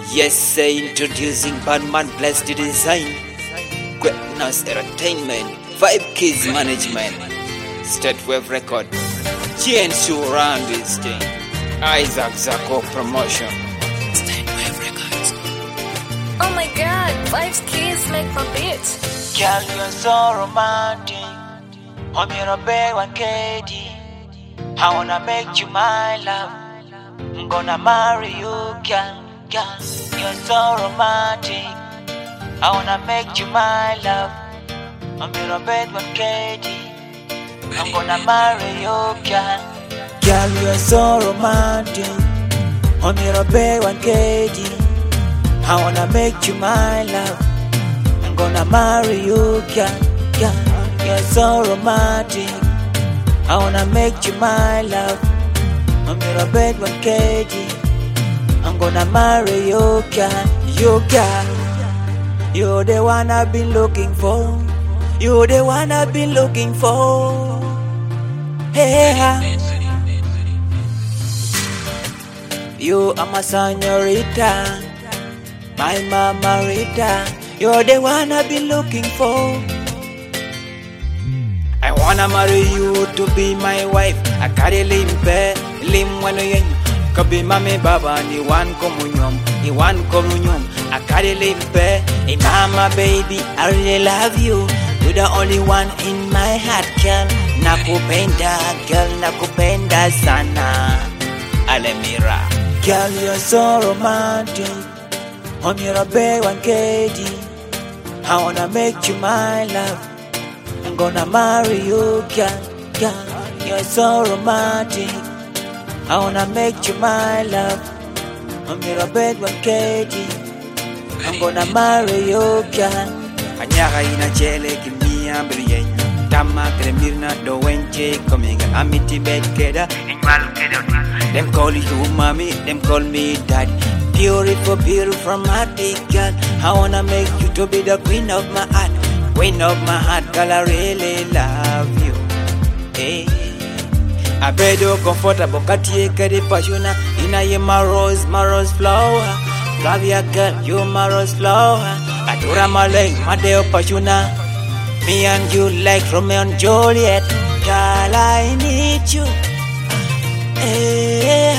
Yes, say introducing Batman Blessed Design, Greatness Entertainment, 5 Kids Management, State Wave Record, GNC around this thing, Isaac Zako Promotion, State Wave Records. Oh my god, 5 Kids make my beat. Girl, you're so romantic. I'm your bed one KD. I wanna make you my love. I'm gonna marry you, girl. Girl, you're so romantic. I wanna make you my love. I'm your bed one KD. I'm gonna marry you, girl. Girl, you're so romantic. I'm your bed one KD. I wanna make you my love. I'm gonna marry you, girl. Girl, you're so romantic. I wanna make you my love. I'm your bed one KD. I'm gonna marry you, girl. You, girl. You're the one I've been looking for. You're the one I've been looking for. Hey, you are my señorita, my mama Rita. You're the one I've been looking for. I wanna marry you to be my wife. I carry limpe, limwanoyen. Kabi mami baba ni wan komunyom. I carry limpe, hey mama baby, I really love you. You're the only one in my heart, girl. Nakupenda, girl, nakupenda sana. Alemira. Girl, you're so romantic. I'm your babe one KD. I wanna make you my love. I'm gonna marry you, girl. Girl, you're so romantic. I wanna make you my love. I'm your babe one KD. I'm gonna marry you, girl. Anyaka ina chele kimia briyenya. Tama kremirna do wenche kominga amiti bed keda. Ingmalu keda. Them call you mommy, them call me daddy. Beautiful, beautiful, romantic girl. I wanna make you to be the queen of my heart. Queen of my heart, girl, I really love you. Hey, I bet you comfortable, kati kari pasuna. Ina ye my rose flower. Love ya girl, you my rose flower. Atura malay, madeo pasuna. Me and you like Romeo and Juliet. Girl, I need you. Hey,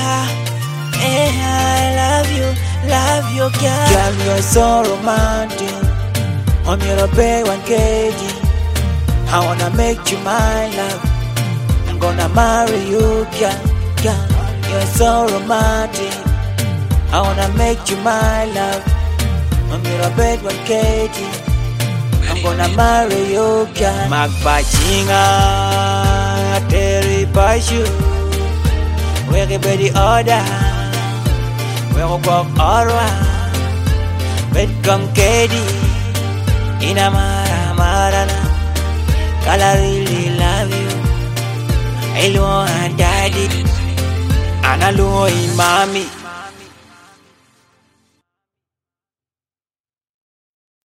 I love you, girl. Girl, you're so romantic. I'm your babe one KD. I wanna make you my love. I'm gonna marry you, girl. Girl, you're so romantic. I wanna make you my love. I'm your babe one KD. I'm gonna marry you, girl. Magbachinga, Terry Pashu. Everybody order. We'll walk alright. But come KD. Ina marana. Girl, I really love you. I love daddy. And I love mommy.